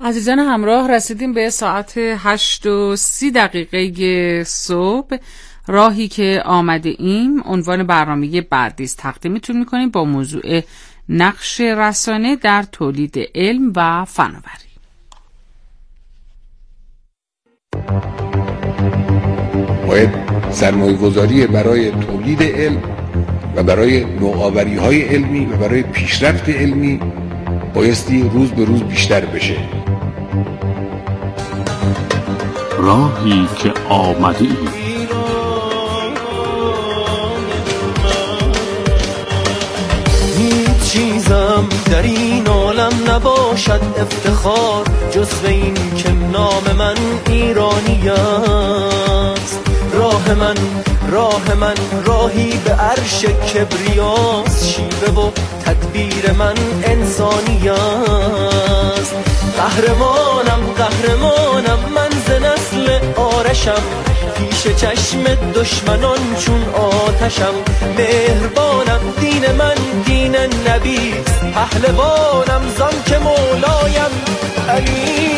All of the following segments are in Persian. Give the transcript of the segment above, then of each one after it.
عزیزان همراه، رسیدیم به ساعت 8:30 صبح. راهی که آمده ایم عنوان برنامه بعدی است. تقدیمتون میکنیم با موضوع نقش رسانه در تولید علم و فناوری. باید سرمایه‌گذاری برای تولید علم و برای نوآوری‌های علمی و برای پیشرفت علمی بایستی روز به روز بیشتر بشه. راهی که آمده ایم. هیچ چیزم در این عالم نباشد افتخار جز به این که نام من ایرانی است. راه من راهی به عرش کبریاست، شیوه و تدبیر من انسانی است. قهرمانم من ز نسل آرشم، پیش چشم دشمنان چون آتشم. مهربانم دین من دین نبیست، پهلوانم زان که مولایم علی.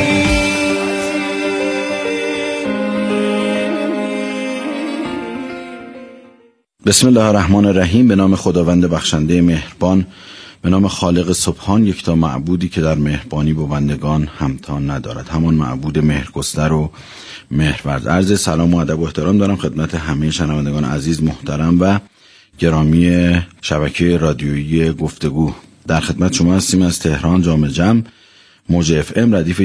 بسم الله الرحمن الرحیم. به نام خداوند بخشنده مهربان، به نام خالق سبحان، یکتا معبودی که در مهربانی با بندگان همتا ندارد، همان معبود مهرگستر و مهرورز. عرض سلام و ادب و احترام دارم خدمت همه شنوندگان عزیز، محترم و گرامی شبکه رادیویی گفتگو. در خدمت شما هستیم از تهران جامع جم، موج FM ردیف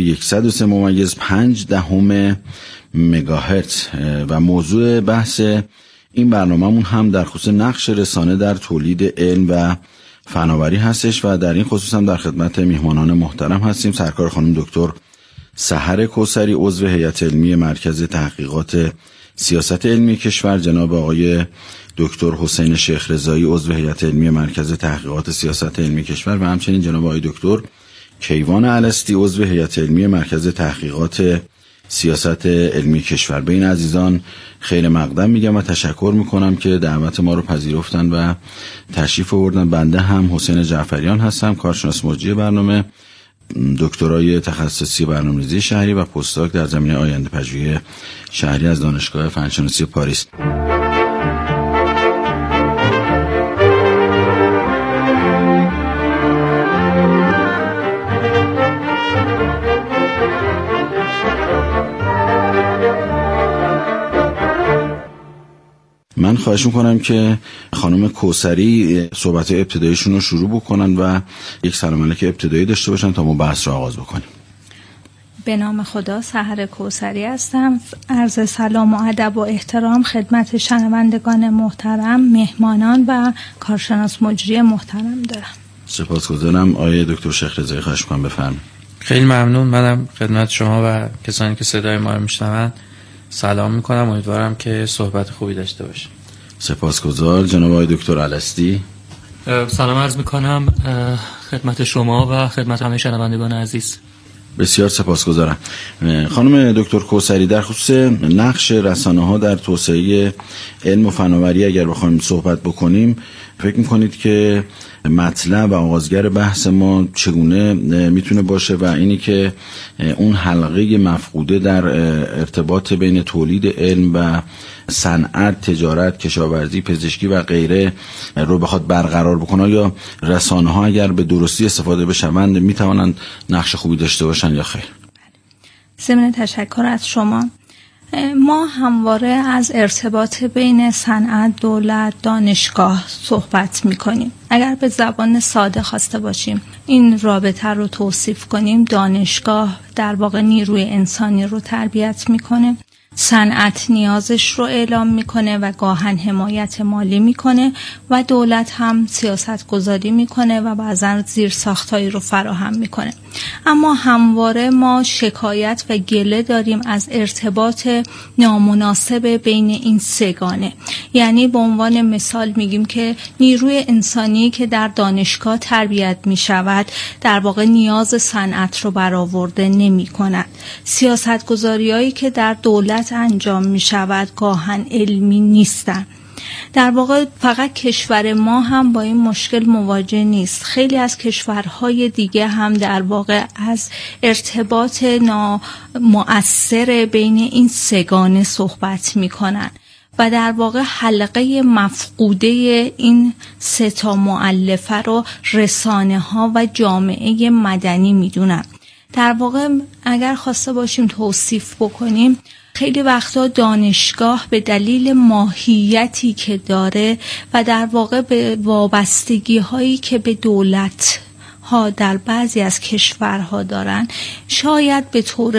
103.5 مگاهرتز و موضوع بحث این برنامه‌مون هم در خصوص نقش رسانه در تولید علم و فناوری هستش و در این خصوص هم در خدمت میهمانان محترم هستیم. سرکار خانم دکتر سحر کوثری، عضو هیئت علمی مرکز تحقیقات سیاست علمی کشور، جناب آقای دکتر حسین شیخ رضایی، عضو هیئت علمی مرکز تحقیقات سیاست علمی کشور و همچنین جناب آقای دکتر کیوان الستی، عضو هیئت علمی مرکز تحقیقات سیاست علمی کشور. به این عزیزان خیر مقدم میگم و تشکر میکنم که دعوت ما رو پذیرفتن و تشریف آوردن. بنده هم حسین جعفریان هستم، کارشناس مجری برنامه، دکترای تخصصی برنامه‌ریزی شهری و پستاک در زمینه آینده پژوهی شهری از دانشگاه فنشناسی پاریس. من خواهش میکنم که خانم کوثری صحبت ابتداییشون رو شروع بکنن و یک سلام علیک ابتدایی داشته باشن تا ما بحث رو آغاز بکنیم. به نام خدا، سحر کوثری هستم. عرض سلام و ادب و احترام خدمت شنوندگان محترم، مهمانان و کارشناس مجری محترم دارم. سپاسگزارم. آقای دکتر شیخ رضایی خواهش میکنم بفرمایید. خیلی ممنون. منم خدمت شما و کسانی که صدای ما رو میشنون سلام میکنم. امیدوارم که صحبت خوبی داشته باشیم. سپاسگزار. جناب آقای دکتر الستی. سلام عرض میکنم خدمت شما و خدمت همه شنوندگان عزیز. بسیار سپاسگزارم. خانم دکتر کوثری، در خصوص نقش رسانه‌ها در توسعه علم و فناوری اگر بخوایم صحبت بکنیم، فکر میکنید که مطلب و آغازگر بحث ما چگونه میتونه باشه و اینی که اون حلقه مفقوده در ارتباط بین تولید علم و صنعت، تجارت، کشاورزی، پزشکی و غیره رو بخواد برقرار بکنه، یا رسانه‌ها اگر به درستی استفاده بشوند میتوانند نقش خوبی داشته باشن یا خیر؟ ضمن تشکر از شما. ما همواره از ارتباط بین صنعت، دولت، دانشگاه صحبت میکنیم. اگر به زبان ساده خواسته باشیم این رابطه رو توصیف کنیم، دانشگاه در واقع نیروی انسانی رو تربیت میکنه، صنعت نیازش رو اعلام میکنه و گاهن حمایت مالی میکنه و دولت هم سیاست گذاری میکنه و بعضا زیرساختهایی رو فراهم میکنه. اما همواره ما شکایت و گله داریم از ارتباط نامناسب بین این سگانه. یعنی به عنوان مثال میگیم که نیروی انسانی که در دانشگاه تربیت میشود در واقع نیاز صنعت رو برآورده نمی کند. سیاست گذاریایی که در دولت انجام می شود گاهن علمی نیستند. در واقع فقط کشور ما هم با این مشکل مواجه نیست، خیلی از کشورهای دیگه هم در واقع از ارتباط نامؤثر بین این سگانه صحبت میکنن و در واقع حلقه مفقوده این سه تا مؤلفه رو رسانه ها و جامعه مدنی میدونن. در واقع اگر خواسته باشیم توصیف بکنیم، خیلی وقتا دانشگاه به دلیل ماهیتی که داره و در واقع به وابستگی هایی که به دولت ها در بعضی از کشورها دارن، شاید به طور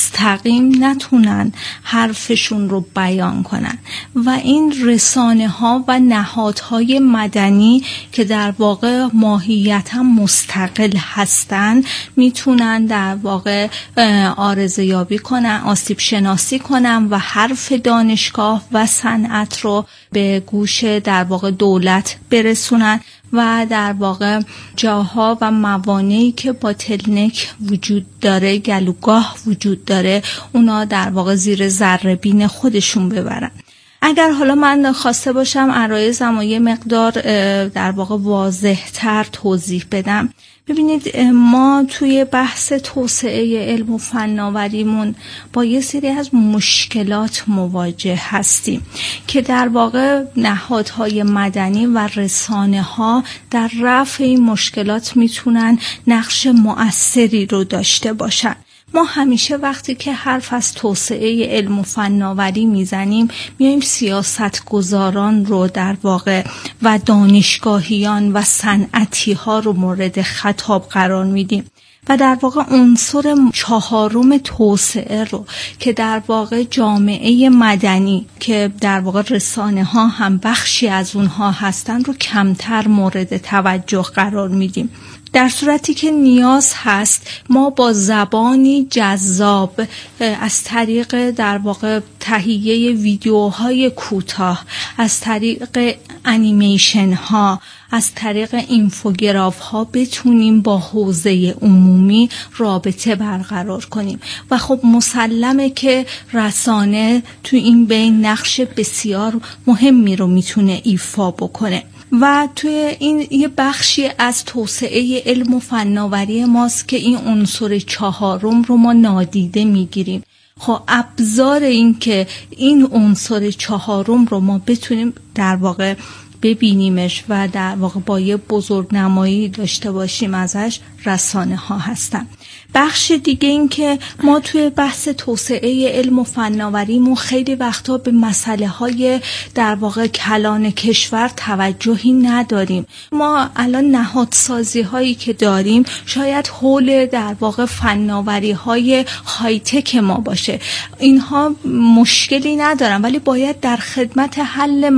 مستقیم نتونن حرفشون رو بیان کنن و این رسانه ها و نهادهای مدنی که در واقع ماهیتا مستقل هستن میتونن در واقع عارضه یابی کنن، آسیب شناسی کنن و حرف دانشگاه و صنعت رو به گوش در واقع دولت برسونن و در واقع جاها و موانعی که باتلنک وجود داره، گلوگاه وجود داره، اونا در واقع زیر ذره‌بین خودشون ببرن. اگر حالا من خواسته باشم عرایزم و یه مقدار در واقع واضح‌تر توضیح بدم، ببینید ما توی بحث توسعه علم و فناوریمون با یه سری از مشکلات مواجه هستیم که در واقع نهادهای مدنی و رسانه ها در رفع این مشکلات میتونن نقش مؤثری رو داشته باشن. ما همیشه وقتی که حرف از توسعه علم و فناوری میزنیم میایم سیاستگزاران رو در واقع و دانشگاهیان و صنعتی ها رو مورد خطاب قرار میدیم و در واقع عنصر چهارم توسعه رو که در واقع جامعه مدنی که در واقع رسانه ها هم بخشی از اونها هستن رو کمتر مورد توجه قرار میدیم. در صورتی که نیاز هست ما با زبانی جذاب از طریق در واقع تهیه ویدیوهای کوتاه، از طریق انیمیشن ها، از طریق اینفوگراف ها بتونیم با حوزه عمومی رابطه برقرار کنیم و خب مسلمه که رسانه تو این بین نقش بسیار مهمی رو میتونه ایفا بکنه و توی این یه بخشی از توسعه علم و فناوری ماست که این عنصر چهارم رو ما نادیده میگیریم. خب ابزار این که این عنصر چهارم رو ما بتونیم در واقع ببینیمش و در واقع با یه بزرگنمایی داشته باشیم ازش رسانه ها هستن. بخش دیگه این که ما توی بحث توسعه علم و فناوریمون خیلی وقتا به مسئله های در واقع کلان کشور توجهی نداریم. ما الان نهادسازی هایی که داریم شاید حول در واقع فناوری های های تک ما باشه، اینها مشکلی ندارن ولی باید در خدمت حل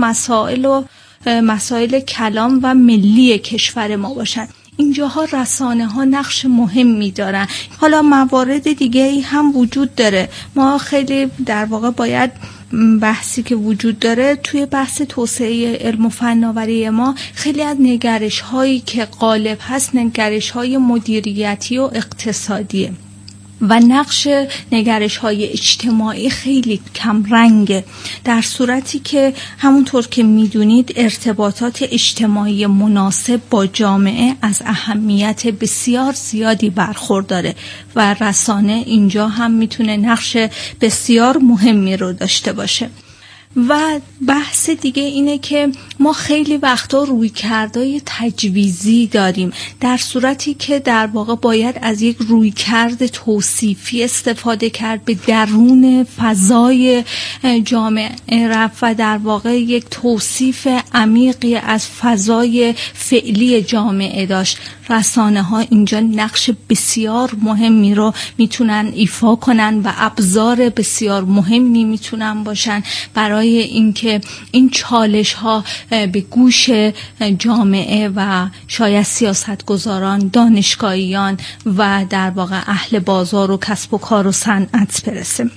مسائل کلان و ملی کشور ما باشن. اینجاها رسانه ها نقش مهمی دارن. حالا موارد دیگه ای هم وجود داره. ما خیلی در واقع باید بحثی که وجود داره توی بحث توسعه علم و فناوری ما، خیلی از نگرش هایی که غالب هست نگرش های مدیریتی و اقتصادیه و نقش نگرش‌های اجتماعی خیلی کم رنگه، در صورتی که همونطور که میدونید ارتباطات اجتماعی مناسب با جامعه از اهمیت بسیار زیادی برخورداره و رسانه اینجا هم میتونه نقش بسیار مهمی رو داشته باشه. و بحث دیگه اینه که ما خیلی وقتا رویکردهای تجویزی داریم، در صورتی که در واقع باید از یک رویکرد توصیفی استفاده کرد، به درون فضای جامعه رفت و در واقع یک توصیف عمیقی از فضای فعلی جامعه داشت. رسانه ها اینجا نقش بسیار مهمی رو میتونن ایفا کنن و ابزار بسیار مهمی میتونن باشن برای اینکه این چالش ها به گوش جامعه و شاید سیاستگزاران، دانشگاهیان و در واقع اهل بازار و کسب و کار و صنعت برسه.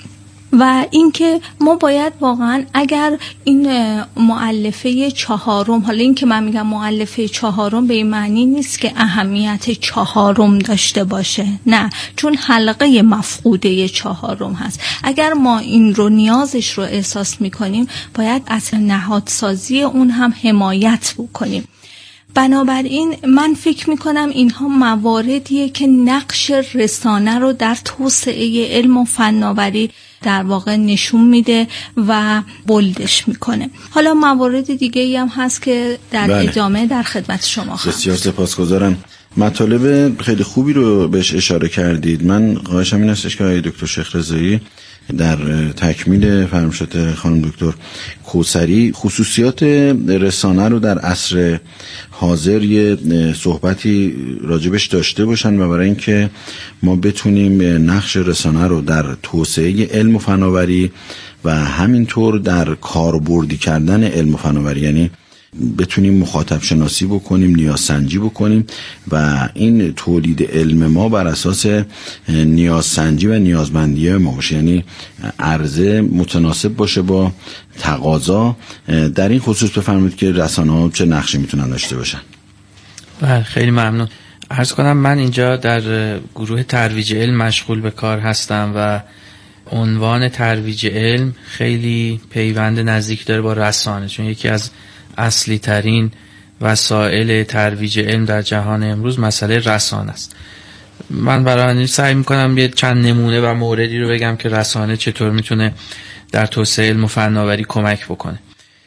و اینکه ما باید واقعا اگر این مؤلفه چهارم، حالا این که من میگم مؤلفه چهارم به این معنی نیست که اهمیت چهارم داشته باشه، نه، چون حلقه مفقوده چهارم هست. اگر ما این رو نیازش رو احساس میکنیم باید از نهادسازی اون هم حمایت بکنیم. بنابراین من فکر میکنم اینها مواردیه که نقش رسانه رو در توسعه علم و فناوری در واقع نشون میده و بولدش میکنه. حالا موارد دیگه ای هم هست که در ادامه در خدمت شما خواهم. بسیار سپاسگزارم. مطالب خیلی خوبی رو بهش اشاره کردید. من خواهشم این استش که آقای دکتر شیخ رضایی در تکمیل فرمایشات خانم دکتر کوثری خصوصیات رسانه رو در عصر حاضر یه صحبتی راجبش داشته باشن و برای اینکه ما بتونیم نقش رسانه رو در توسعه علم و فناوری و همینطور در کاربردی کردن علم و فناوری، یعنی بتونیم مخاطب شناسی بکنیم، نیازسنجی بکنیم و این تولید علم ما بر اساس نیازسنجی و نیازمندی ما باشه، یعنی عرضه متناسب باشه با تقاضا. در این خصوص بفرمایید که رسانه‌ها چه نقشی میتونن داشته باشن؟ بله، خیلی ممنون. عرض کنم من اینجا در گروه ترویج علم مشغول به کار هستم و عنوان ترویج علم خیلی پیوند نزدیک داره با رسانه، چون یکی از اصلی ترین وسایل ترویج علم در جهان امروز مسئله رسانه است. من برای این سعی میکنم یه چند نمونه و موردی رو بگم که رسانه چطور میتونه در توسعه علم و فناوری کمک بکنه.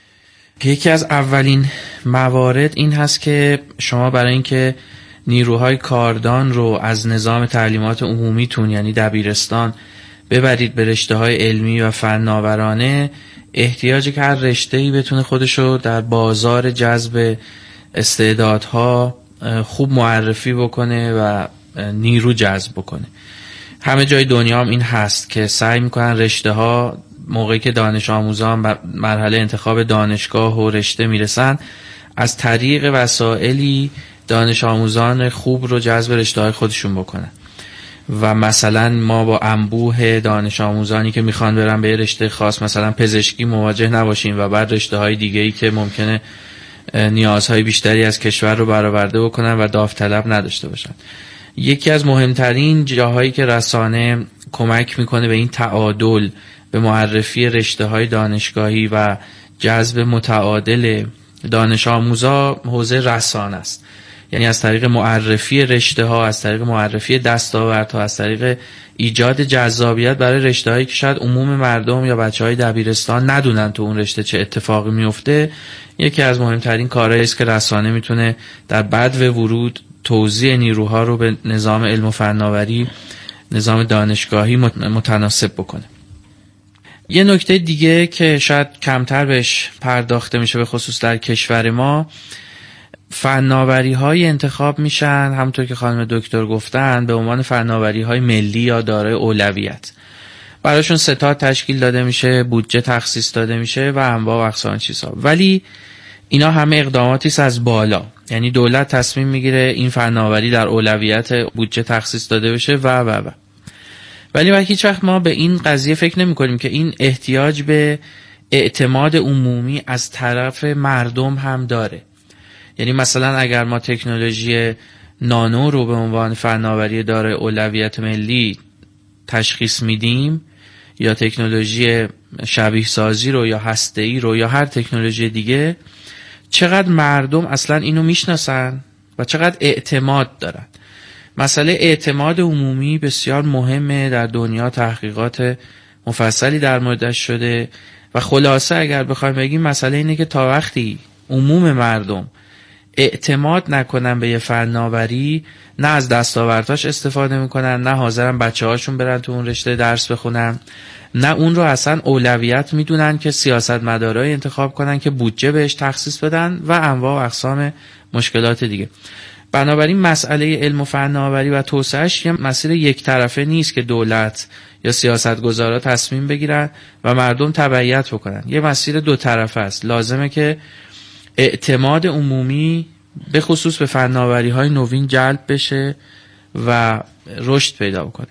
یکی از اولین موارد این هست که شما برای اینکه نیروهای کاردان رو از نظام تعلیمات عمومیتون یعنی دبیرستان ببرید به رشته‌های علمی و فناورانه، احتیاجی که هر رشته‌ای بتونه خودشو در بازار جذب استعدادها خوب معرفی بکنه و نیرو جذب بکنه. همه جای دنیا هم این هست که سعی میکنن رشته‌ها موقعی که دانش آموزان به مرحله انتخاب دانشگاه و رشته میرسن از طریق وسائلی دانش آموزان خوب رو جذب رشته‌های خودشون بکنن. و مثلا ما با انبوه دانش آموزانی که میخوان برن به رشته خاص مثلا پزشکی مواجه نباشیم و بعد رشته های دیگه‌ای که ممکنه نیازهای بیشتری از کشور رو برآورده بکنن و داوطلب نداشته باشن. یکی از مهمترین جاهایی که رسانه کمک میکنه به این تعادل، به معرفی رشته های دانشگاهی و جذب متعادل دانش آموزا، حوزه رسانه است. یعنی از طریق معرفی رشته ها، از طریق معرفی دستاوردها، از طریق ایجاد جذابیت برای رشته هایی که شاید عموم مردم یا بچه های دبیرستان ندونن تو اون رشته چه اتفاقی میفته، یکی از مهمترین کارهایی است که رسانه میتونه در بدو ورود توزیع نیروها رو به نظام علم و فناوری، نظام دانشگاهی متناسب بکنه. یه نکته دیگه که شاید کمتر بهش پرداخته میشه به خصوص در کشور ما، فناوری های انتخاب میشن همونطور که خانم دکتر گفتن به عنوان فناوری های ملی یا دارای اولویت. براشون ستاد تشکیل داده میشه، بودجه تخصیص داده میشه و انواع و اقسام چیزها. ولی اینا همه اقداماتی است از بالا، یعنی دولت تصمیم میگیره این فناوری در اولویت بودجه تخصیص داده بشه و ولی هیچ وقت ما به این قضیه فکر نمی کنیم که این احتیاج به اعتماد عمومی از طرف مردم هم داره. یعنی مثلا اگر ما تکنولوژی نانو رو به عنوان فناوری دارای اولویت ملی تشخیص میدیم یا تکنولوژی شبیه سازی رو یا هسته‌ای رو یا هر تکنولوژی دیگه، چقدر مردم اصلا اینو میشناسن و چقدر اعتماد دارن. مسئله اعتماد عمومی بسیار مهمه، در دنیا تحقیقات مفصلی در موردش شده و خلاصه اگر بخوایم بگیم مسئله اینه که تا وقتی عموم مردم اعتماد نکنن به یه فناوری، نه از دستاوردهاش استفاده میکنن، نه حاضرن بچه هاشون برن تو اون رشته درس بخونن، نه اون رو اصلا اولویت میدونن که سیاستمدارای انتخاب کنن که بودجه بهش تخصیص بدن و انواع و اقسام مشکلات دیگه. بنابراین مسئله علم و فناوری و توسعهش یه مسیر یک طرفه نیست که دولت یا سیاستگزارا تصمیم بگیرن و مردم تبعیت بکنن. یه مسیر دو طرفه است. لازمه که اعتماد عمومی به خصوص به فناوری‌های نوین جلب بشه و رشد پیدا بکنه.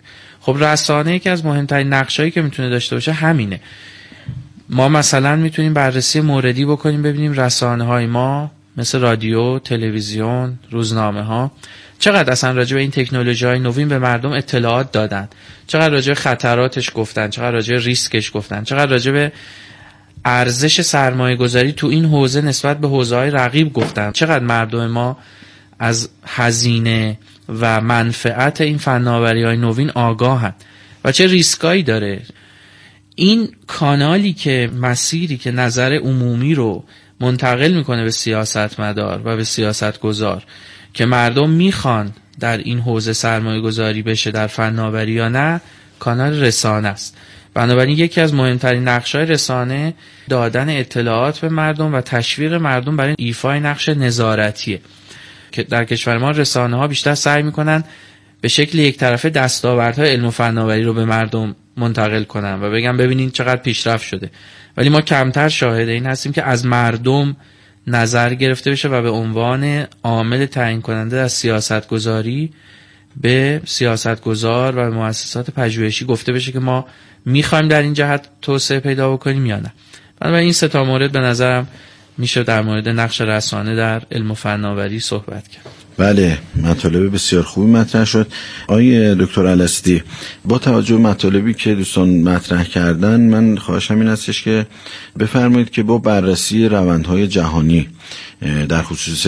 خب رسانه یکی از مهمترین نقشایی که میتونه داشته باشه همینه. ما مثلا میتونیم بررسی موردی بکنیم، ببینیم رسانه‌های ما مثل رادیو، تلویزیون، روزنامه‌ها چقدر اصلا راجع به این تکنولوژی‌های نوین به مردم اطلاعات دادن، چقدر راجع به خطراتش گفتن، چقدر راجع به ریسکش گفتن، چقدر راجع به ارزش سرمایه‌گذاری تو این حوزه نسبت به حوزه‌های رقیب گفتن، چقدر مردم ما از هزینه و منفعت این فناوری‌های نوین آگاهن و چه ریسکایی داره. این کانالی که مسیری که نظر عمومی رو منتقل میکنه به سیاستمدار و به سیاستگزار که مردم میخوان در این حوزه سرمایه گذاری بشه در فناوری یا نه، کانال رسانه است. بنابراین یکی از مهمترین نقش‌های رسانه دادن اطلاعات به مردم و تشویق مردم برای ایفای نقش نظارتیه که در کشور ما رسانه‌ها بیشتر سعی میکنن به شکل یک طرفه دستاوردهای علم و فناوری رو به مردم منتقل کنن و بگن ببینین چقدر پیشرفت شده، ولی ما کمتر شاهد این هستیم که از مردم نظر گرفته بشه و به عنوان عامل تعیین کننده در سیاست گذاری به سیاستگزار و مؤسسات پژوهشی گفته بشه که ما میخوایم در این جهت توسعه پیدا بکنیم یا نه. بنابراین این سه تا مورد به نظرم میشه در مورد نقش رسانه در علم و فناوری صحبت کرد. بله، مطالب بسیار خوبی مطرح شد. آقای دکتر الستی، با توجه به مطالبی که دوستان مطرح کردن، من خواهشم این هستش که بفرمایید که با بررسی روندهای جهانی در خصوص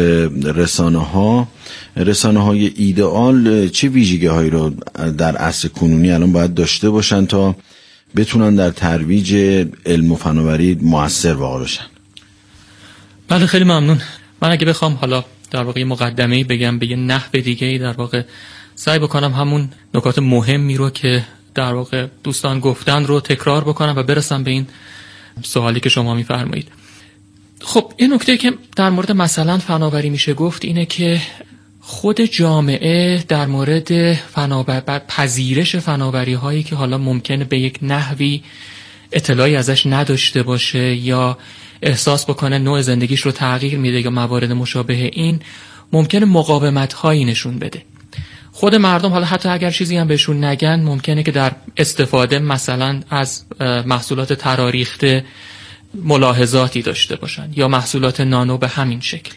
رسانه‌های ایدئال چه ویژگی‌هایی رو در عصر کنونی الان باید داشته باشن تا بتونن در ترویج علم و فناوری مؤثر واقع بشن؟ بله خیلی ممنون. من اگه بخوام حالا در واقع مقدمه‌ای بگم به یه نحو دیگه‌ای در واقع سعی بکنم همون نکات مهمی رو که در واقع دوستان گفتن رو تکرار بکنم و برسم به این سوالی که شما می‌فرمایید. خب این نکته که در مورد مثلا فناوری میشه گفت اینه که خود جامعه در مورد پذیرش فناوری هایی که حالا ممکنه به یک نحوی اطلاعی ازش نداشته باشه یا احساس بکنه نوع زندگیش رو تغییر میده یا موارد مشابه این، ممکنه مقاومت هایی نشون بده. خود مردم حالا حتی اگر چیزی هم بهشون نگن، ممکنه که در استفاده مثلا از محصولات تراریخته ملاحظاتی داشته باشن یا محصولات نانو به همین شکل.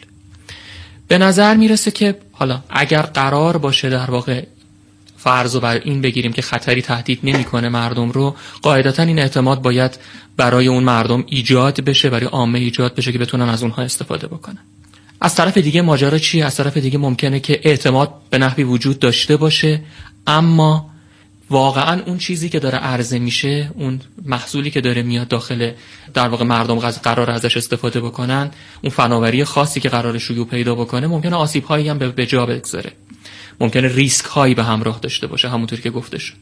به نظر میرسه که حالا اگر قرار باشه در واقع فرض رو بر این بگیریم که خطری تهدید نمیکنه مردم رو، قاعدتا این اعتماد باید برای اون مردم ایجاد بشه، برای عامه ایجاد بشه که بتونن از اونها استفاده بکنن. از طرف دیگه ماجرا چیه؟ از طرف دیگه ممکنه که اعتماد به نحوی وجود داشته باشه، اما واقعا اون چیزی که داره عرضه میشه، اون محصولی که داره میاد داخل در واقع مردم قرار ازش استفاده بکنن، اون فناوری خاصی که قرار شیوع پیدا بکنه، ممکنه آسیب هایی هم به جا بگذاره، ممکنه ریسک هایی به همراه داشته باشه، همونطور که گفته شد.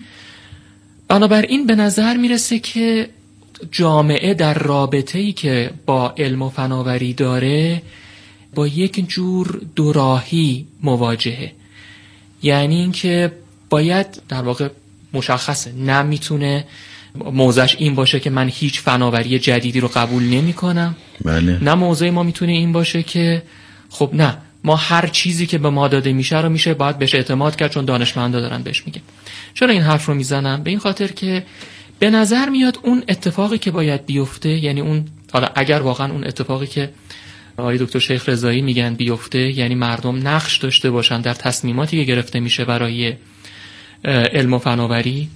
بنابراین به نظر میرسه که جامعه در رابطه‌ای که با علم و فناوری داره با یک جور دوراهی مواجهه. یعنی اینکه باید در واقع مشخصه نمیتونه موضعش این باشه که من هیچ فناوری جدیدی رو قبول نمی کنم. بله. نه موضع ما میتونه این باشه که خب نه، ما هر چیزی که به ما داده میشه رو میشه باید بهش اعتماد کرد چون دانشمندا دارن بهش میگن. چرا این حرف رو میزنم؟ به این خاطر که به نظر میاد اون اتفاقی که باید بیفته، یعنی اون حالا اگر واقعا اون اتفاقی که آقای دکتر شیخ رضایی میگن بیفته، یعنی مردم نقش داشته باشن در تصمیماتی که گرفته میشه برای علم و فناوری،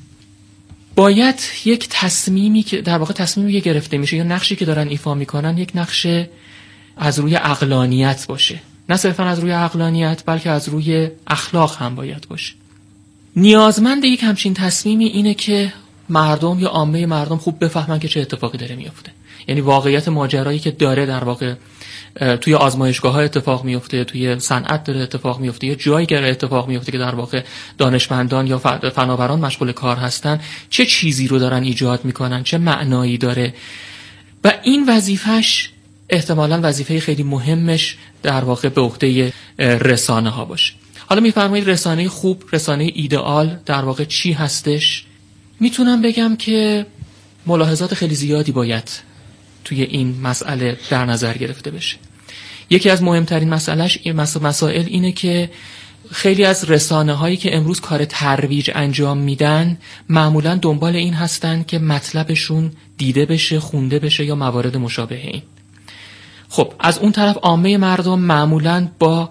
باید یک تصمیمی که در واقع تصمیمی که گرفته میشه یا نقشی که دارن ایفا میکنن یک نقش از روی عقلانیت باشه. نه صرفا از روی عقلانیت بلکه از روی اخلاق هم باید باشه. نیازمند یک همچین تصمیمی اینه که مردم یا عامه مردم خوب بفهمن که چه اتفاقی داره میفته. یعنی واقعیت ماجرایی که داره در واقع توی آزمایشگاه‌ها اتفاق میفته، توی صنعت داره اتفاق میفته، یا جایی داره اتفاق میفته که در واقع دانشمندان یا فناوران مشغول کار هستن، چه چیزی رو دارن ایجاد میکنن، چه معنایی داره. و این وظیفش احتمالاً وظیفه خیلی مهمش در واقع به عهده رسانه ها باشه. حالا میفرمایید رسانه خوب، رسانه ایدئال در واقع چی هستش؟ میتونم بگم که ملاحظات خیلی زیادی باید توی این مسئله در نظر گرفته بشه. یکی از مهمترین مسائل اینه که خیلی از رسانه هایی که امروز کار ترویج انجام میدن معمولا دنبال این هستن که مطلبشون دیده بشه، خونده بشه یا موارد مشابه این. خب از اون طرف عامه مردم معمولا با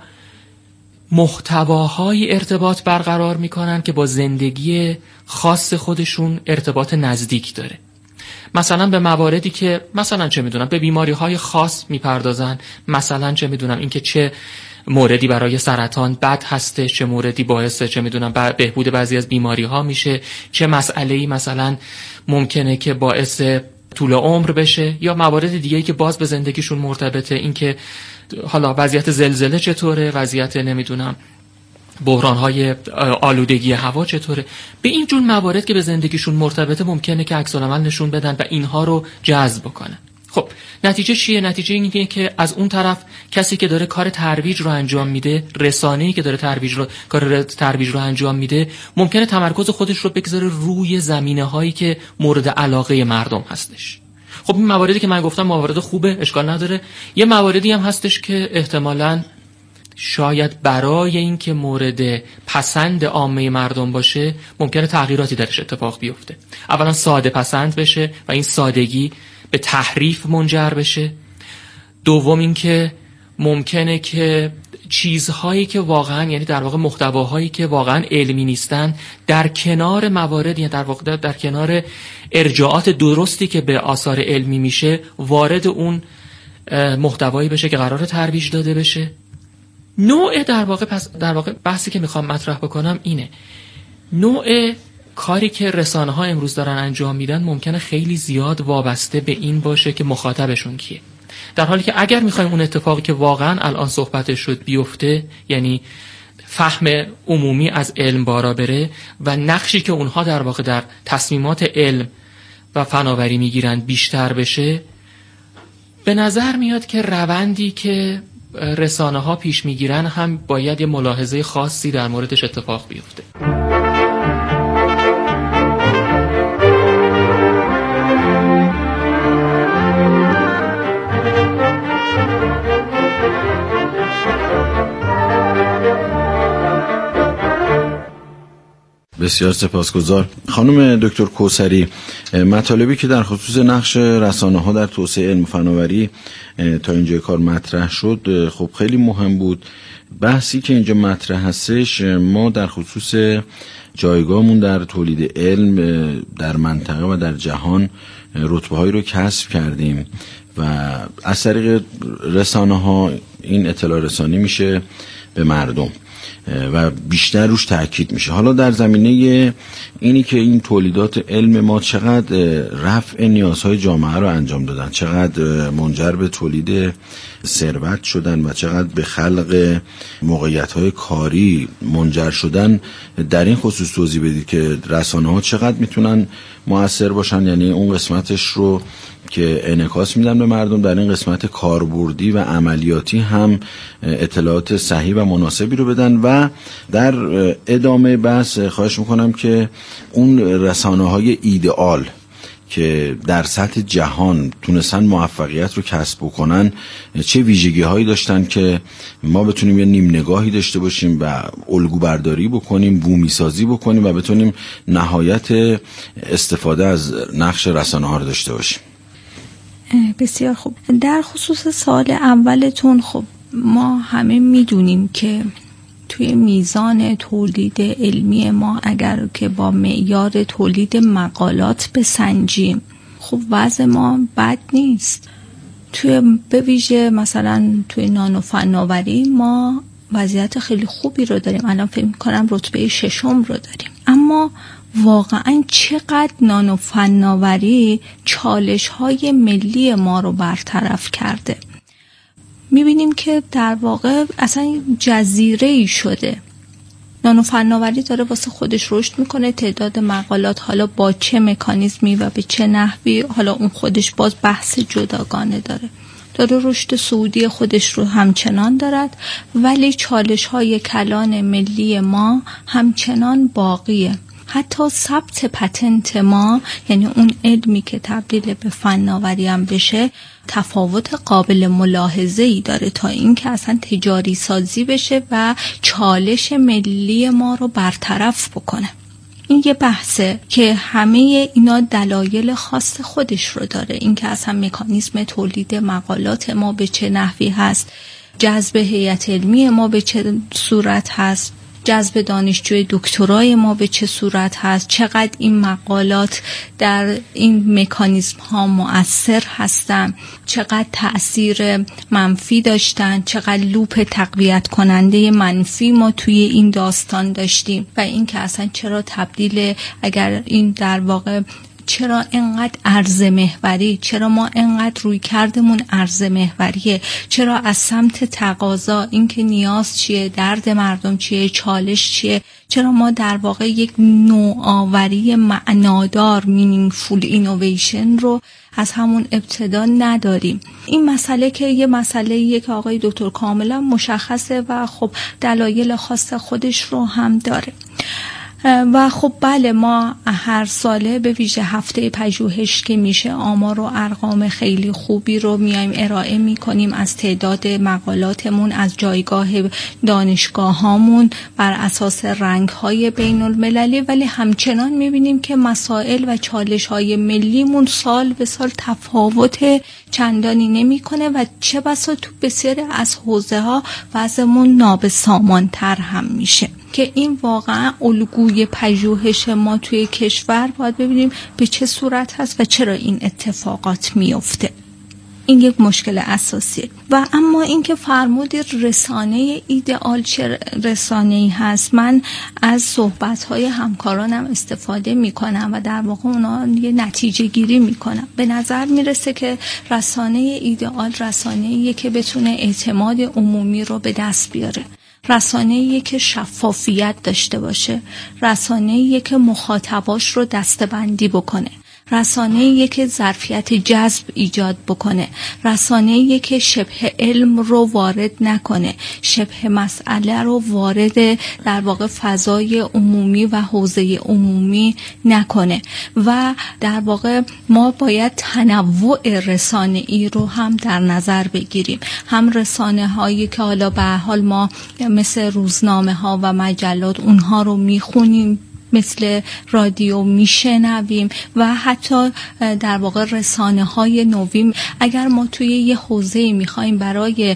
محتواهای ارتباط برقرار میکنن که با زندگی خاص خودشون ارتباط نزدیک داره. مثلا به مواردی که مثلا چه میدونم به بیماری های خاص میپردازن، مثلا چه میدونم اینکه چه موردی برای سرطان بد هستش، چه موردی باعث چه میدونم بهبود بعضی از بیماری ها میشه، چه مسئله‌ای مثلا ممکنه که باعث طول عمر بشه، یا موارد دیگه‌ای که باز به زندگیشون مرتبطه، اینکه حالا وضعیت زلزله چطوره، وضعیت نمیدونم بحران‌های آلودگی هوا چطوره. به این جور موارد که به زندگیشون مرتبطه ممکنه که عکس‌العمل نشون بدن و اینها رو جذب کنن. خب نتیجه چیه؟ نتیجه اینه که از اون طرف کسی که داره کار ترویج رو انجام میده، رسانه‌ای که داره کار ترویج رو انجام میده، ممکنه تمرکز خودش رو بگذاره روی زمینه‌هایی که مورد علاقه مردم هستش. خب این مواردی که من گفتم موارد خوبه، اشکال نداره. یه مواردی هم هستش که احتمالاً شاید برای این که مورد پسند عامه مردم باشه ممکنه تغییراتی درش اتفاق بیفته. اولا ساده پسند بشه و این سادگی به تحریف منجر بشه. دوم این که ممکنه که چیزهایی که واقعا، یعنی در واقع محتواهایی که واقعا علمی نیستن، در کنار موارد، یعنی در واقع در کنار ارجاعات درستی که به آثار علمی میشه، وارد اون محتوایی بشه که قرار ترویج داده بشه. نوع در واقع بحثی که میخوام مطرح بکنم اینه: نوع کاری که رسانه ها امروز دارن انجام میدن ممکنه خیلی زیاد وابسته به این باشه که مخاطبشون کیه، در حالی که اگر میخوایم اون اتفاقی که واقعا الان صحبتش شد بیفته، یعنی فهم عمومی از علم بالا بره و نقشی که اونها در واقع در تصمیمات علم و فناوری میگیرن بیشتر بشه، به نظر میاد که روندی که رسانه ها پیش میگیرن هم باید یه ملاحظه خاصی در موردش اتفاق بیفته. بسیار سپاسگزار. خانم دکتر کوثری، مطالبی که در خصوص نقش رسانه‌ها در توسعه علم و فناوری تا اینجا کار مطرح شد خب خیلی مهم بود. بحثی که اینجا مطرح هستش، ما در خصوص جایگاهمون در تولید علم در منطقه و در جهان رتبه‌هایی رو کسب کردیم و از طریق رسانه‌ها این اطلاع رسانی میشه به مردم و بیشتر روش تأکید میشه. حالا در زمینه اینی که این تولیدات علم ما چقدر رفع نیازهای جامعه رو انجام دادن، چقدر منجر به تولید ثروت شدن و چقدر به خلق موقعیت‌های کاری منجر شدن، در این خصوص توضیح بدید که رسانه‌ها چقدر میتونن مؤثر باشن، یعنی اون قسمتش رو که انعکاس میدن به مردم، در این قسمت کاربردی و عملیاتی هم اطلاعات صحیح و مناسبی رو بدن. و در ادامه بحث خواهش میکنم که اون رسانه‌های ایدئال که در سطح جهان تونستن موفقیت رو کسب بکنن چه ویژگی هایی داشتن که ما بتونیم یه نیم نگاهی داشته باشیم و الگو برداری بکنیم، بومی سازی بکنیم و بتونیم نهایت استفاده از نقش رسانه‌ها رو داشته باشیم. بسیار خوب. در خصوص سال اولتون، خب ما همه میدونیم که توی میزان تولید علمی ما اگر که با معیار تولید مقالات بسنجیم، خب وضع ما بد نیست. به ویژه مثلا توی نانو فناوری ما وضعیت خیلی خوبی رو داریم. الان فکر می‌کنم رتبه 6 رو داریم. اما واقعا چقدر نانو فناوری چالش‌های ملی ما رو برطرف کرده. میبینیم که در واقع اصلا جزیره‌ای شده. نانو فناوری داره واسه خودش رشد میکنه، تعداد مقالات حالا با چه مکانیزمی و به چه نحوی، حالا اون خودش باز بحث جداگانه داره رشد صعودی خودش رو همچنان دارد، ولی چالش‌های کلان ملی ما همچنان باقیه. حتی ثبت پتنت ما، یعنی اون علمی که تبدیل به فناوری هم بشه، تفاوت قابل ملاحظه‌ای داره تا اینکه اصلا تجاری سازی بشه و چالش ملی ما رو برطرف بکنه. این یه بحثه که همه اینا دلایل خاص خودش رو داره. این که اصلا مکانیزم تولید مقالات ما به چه نحوی هست، جذب هیئت علمی ما به چه صورت هست، جذب دانشجوی دکترای ما به چه صورت هست، چقدر این مقالات در این مکانیزم ها مؤثر هستن، چقدر تأثیر منفی داشتن، چقدر لوپ تقویت کننده منفی ما توی این داستان داشتیم و این که اصلا چرا تبدیل، اگر این در واقع چرا اینقدر عرض محوری، چرا ما اینقدر روی کردمون عرض محوریه، چرا از سمت تقاضا، این که نیاز چیه، درد مردم چیه، چالش چیه، چرا ما در واقع یک نوآوری معنادار meaningful innovation رو از همون ابتدا نداریم. این مسئله که یه مسئله‌ایه که آقای دکتر کاملا مشخصه و خب دلایل خاص خودش رو هم داره. و خب بله، ما هر ساله به ویژه هفته پژوهش که میشه آمار و ارقام خیلی خوبی رو میایم ارائه میکنیم از تعداد مقالاتمون، از جایگاه دانشگاهامون بر اساس رنگ‌های بین المللی، ولی همچنان میبینیم که مسائل و چالش‌های ملیمون سال به سال تفاوت چندانی نمیکنه و چه بسا تو بسیاری از حوزه‌ها وضعمون نابسامان‌تر هم میشه که این واقعا الگوی پژوهش ما توی کشور باید ببینیم به چه صورت هست و چرا این اتفاقات میفته. این یک مشکل اساسیه. و اما اینکه فرمودید رسانه ایدئال چه رسانه‌ای هست، من از صحبت‌های همکارانم استفاده می‌کنم و در واقع اونا یه نتیجه گیری می‌کنم. به نظر میرسه که رسانه ایدئال رسانه‌ایه که بتونه اعتماد عمومی رو به دست بیاره، رسانه‌ایه که شفافیت داشته باشه، رسانه‌ایه که مخاطباش رو دسته‌بندی بکنه، رسانه‌ایه که ظرفیت جذب ایجاد بکنه، رسانه‌ایه که شبه علم رو وارد نکنه، شبه مسئله رو وارد در واقع فضای عمومی و حوزه عمومی نکنه. و در واقع ما باید تنوع رسانه‌ای رو هم در نظر بگیریم، هم رسانه‌هایی که حالا به حال ما مثل روزنامه‌ها و مجلات اونها رو میخونیم، مثل رادیو میشنویم و حتی در واقع رسانه‌های نوین. اگر ما توی یه حوزه‌ای می‌خوایم برای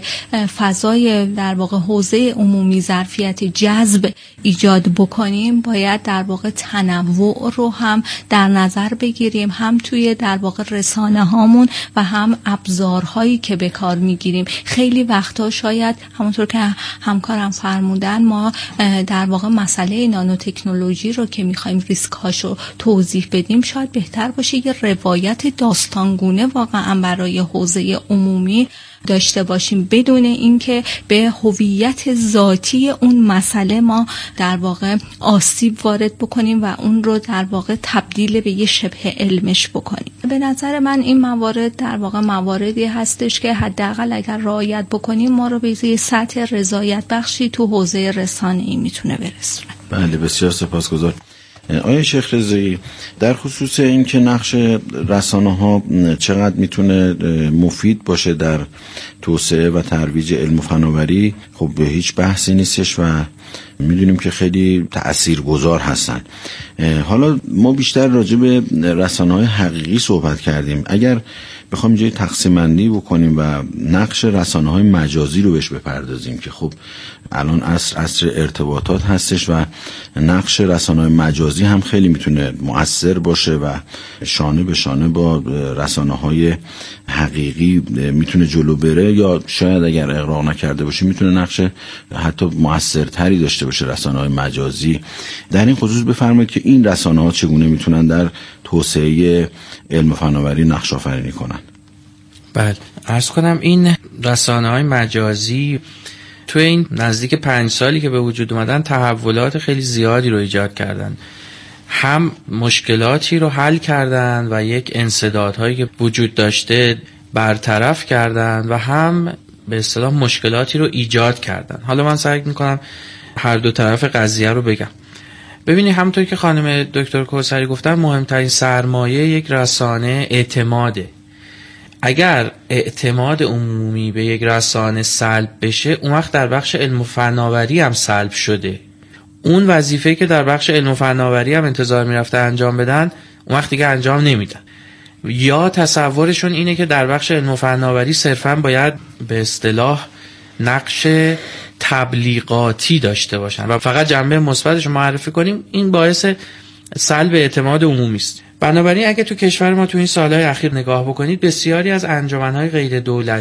فضای در واقع حوزه عمومی ظرفیت جذب ایجاد بکنیم، باید در واقع تنوع رو هم در نظر بگیریم، هم توی در واقع رسانه‌هامون و هم ابزارهایی که به کار می‌گیریم. خیلی وقتا شاید همونطور که همکارم فرمودن ما در واقع مسئله نانو تکنولوژی رو که میخوایم ریسک هاشو توضیح بدیم، شاید بهتر باشه یه روایت داستانگونه واقعا برای حوزه عمومی داشته باشیم، بدون اینکه به هویت ذاتی اون مسئله ما در واقع آسیب وارد بکنیم و اون رو در واقع تبدیل به یه شبه علمش بکنیم. به نظر من این موارد در واقع مواردی هستش که حداقل اگر رعایت بکنیم ما رو به یه سطح رضایت بخشی تو حوزه رسانه‌ای میتونه برسونه. بله، بسیار سپاسگزار. آقای شیخ رضایی، در خصوص این که نقش رسانه‌ها چقدر میتونه مفید باشه در توسعه و ترویج علم و فناوری، خب به هیچ بحثی نیستش و میدونیم که خیلی تأثیرگذار هستن. حالا ما بیشتر راجع به رسانه‌های حقیقی صحبت کردیم. اگر بخوام اینجا تقسیم بندی بکنیم و نقش رسانه‌های مجازی رو بهش بپردازیم که خب الان عصر ارتباطات هستش و نقش رسانه‌های مجازی هم خیلی میتونه مؤثر باشه و شانه به شانه با رسانه‌های حقیقی میتونه جلو بره، یا شاید اگر اغراق نکرده باشه میتونه نقش حتی مؤثرتری داشته باشه رسانه‌های مجازی. در این خصوص بفرمایید که این رسانه‌ها چگونه میتونن در توسعه علم و فناوری نقش آفرینی کنن؟ بله، عرض کنم این رسانه‌های مجازی توی این نزدیک 5 سالی که به وجود اومدن تحولات خیلی زیادی رو ایجاد کردن. هم مشکلاتی رو حل کردن و یک انسدادهایی که وجود داشته برطرف کردن و هم به اصطلاح مشکلاتی رو ایجاد کردن. حالا من سعی میکنم هر دو طرف قضیه رو بگم. ببینید همونطور که خانم دکتر کوثری گفتن، مهمترین سرمایه یک رسانه اعتماده. اگر اعتماد عمومی به یک رسانه سلب بشه، اون وقت در بخش علم و فناوری هم سلب شده. اون وظیفه‌ای که در بخش علم و فناوری هم انتظار میرفته انجام بدن، اون وقت دیگه انجام نمیدن. یا تصورشون اینه که در بخش علم و فناوری صرفاً باید به اصطلاح نقش تبلیغاتی داشته باشن و فقط جنبه مثبتش معرفی کنیم. این باعث سلب اعتماد عمومی است. بنابراین اگه تو کشور ما تو این سالهای اخیر نگاه بکنید، بسیاری از انجمن‌های غیر دولتی